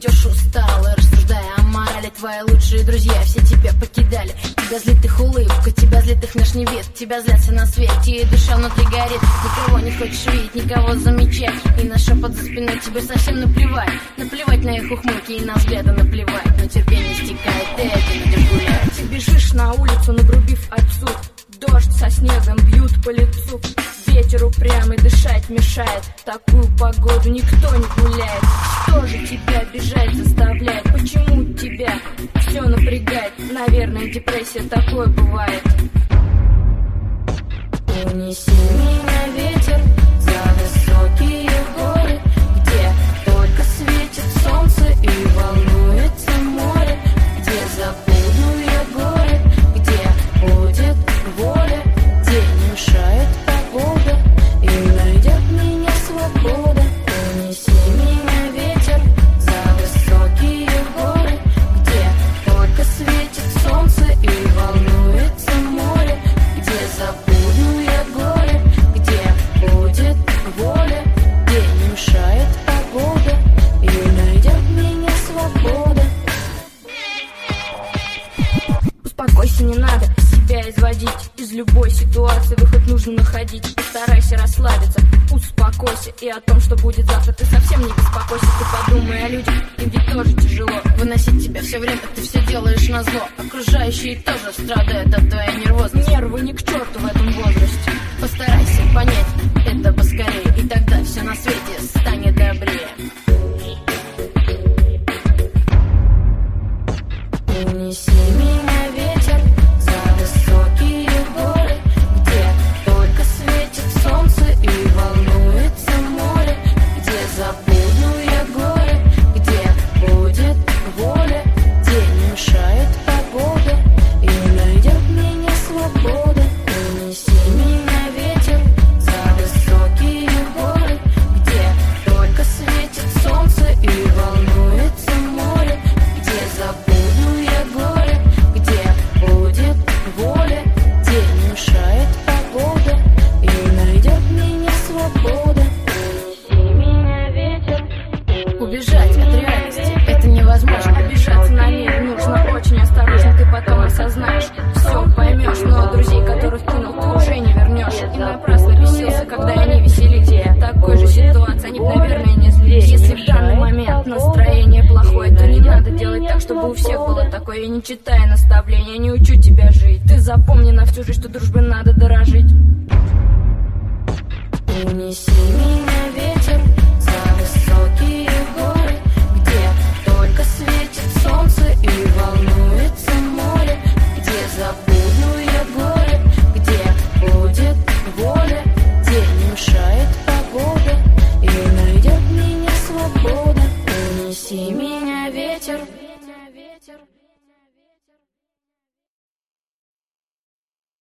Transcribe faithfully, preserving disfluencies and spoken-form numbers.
идешь усталый, рассуждая о морали. Твои лучшие друзья все тебя покидали. Тебя злит их улыбка, тебя злит их внешний вид. Тебя злятся на свете, и душа внутри горит. Никого не хочешь видеть, никого замечать. И на шепот за спиной тебе совсем наплевать. Наплевать на их ухмылки и на взгляды наплевать. Но терпение стекает, ты один идешь гулять. Ты бежишь на улицу, нагрубив отцу. Дождь со снегом бьют по лицу. Ветер упрямый дышать мешает. В такую погоду никто не гуляет. Что же тебя бежать заставляет? Почему тебя все напрягает? Наверное, депрессия, такое бывает. Унеси меня, ветер, за высокие горы, где только светит солнце и волнуется море, где забуду я горы, где будет воля, где не мешает погода и найдет меня свобода. Унеси меня, ветер, за высокие горы, где только светит солнце и волнуется море, где забуду я горе, где будет воля, где не мешает погода и найдет меня свобода. Успокойся, не надо себя изводить. Из любой ситуации выход нужно находить. Постарайся расслабиться, успокойся. И о том, что будет завтра, ты совсем не беспокойся. Ты подумай о людях, им ведь тоже тяжело. Выносить тебя все время, ты все делаешь назло. Окружающие тоже страдают от твоей нервозности. Нервы ни к черту в этом возрасте. Постарайся понять это поскорее, и тогда все на свете станет добрее. Унеси меня, ветер, за высокие горы, где только светит солнце и волнуется море, где забуду я горе, где будет воля, где не мешает погода и найдет меня свобода. Унеси меня, ветер, за высокие горы, где только светит солнце и волнуется море, где забуду я горе, где будет воля, где не мешает погода и найдет меня свобода. Унеси меня, ветер. Убежать от реальности — это невозможно. Обижаться на мир нужно очень осторожно. Ты потом осознаешь, все поймешь. Но друзей, которых кинул, ты уже не вернешь. И напрасно бесился, когда они веселились. В такой же ситуации они б, наверное, не злились. Если в данный момент настроение плохое, то не надо делать так, чтобы у всех было такое. Я не читаю наставления, не учу тебя жить. Ты запомни на всю жизнь, что дружбой надо дорожить. Унеси меня, ветер, за высокие горы, где только светит солнце и волнуется море, где забуду я горе, где будет воля, где не мешает погода и найдет меня свобода. Унеси меня, ветер.